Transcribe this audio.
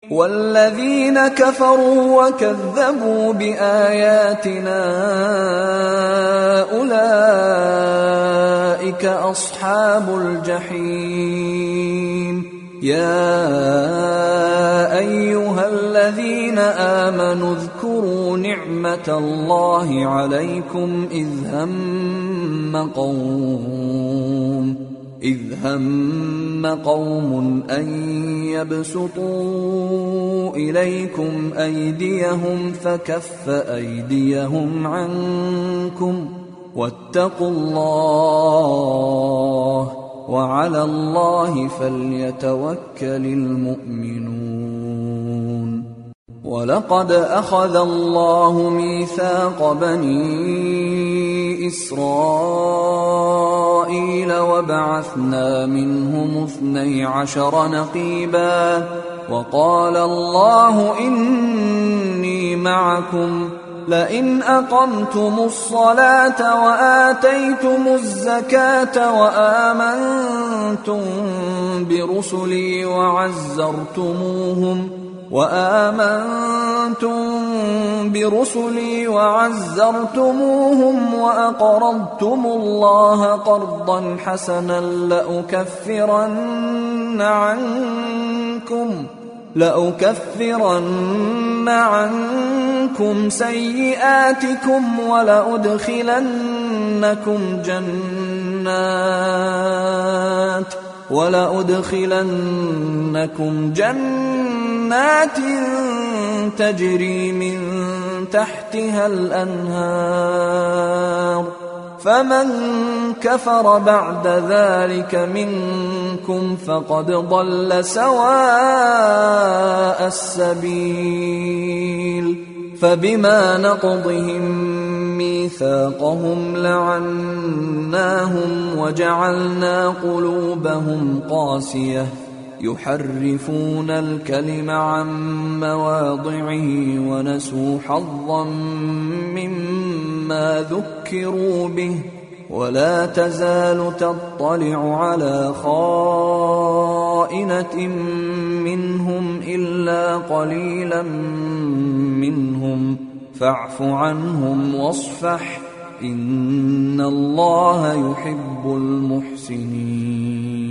والذين كفروا وكذبوا بآياتنا أولئك أصحاب الجحيم. يا أيها الذين آمنوا اذكروا نعمة الله عليكم إذ هم قوم أن يبسطوا إليكم أيديهم فكف أيديهم عنكم واتقوا الله وعلى الله فليتوكل المؤمنون. ولقد أخذ الله ميثاق بني إسرائيل وبعثنا منهم 12 نقيبا وقال الله إني معكم لئن أقمتم الصلاة وآتيتم الزكاة وآمنتم برسلي وعزرتموهم وأقرضتم الله قرضا حسنا لأكفرن عنكم سيئاتكم ولأدخلنكم جنات تجري من تحتها الأنهار فمن كفر بعد ذلك منكم فقد ضل سواء السبيل. فبما نقضهم ميثاقهم لعناهم وجعلنا قلوبهم قاسية يحرفون الكلم عن مواضعه ونسوا حظا مما ذكروا به ولا تزال تطلع على خائنة منهم إلا قليلا منهم فاعف عنهم واصفح إن الله يحب المحسنين.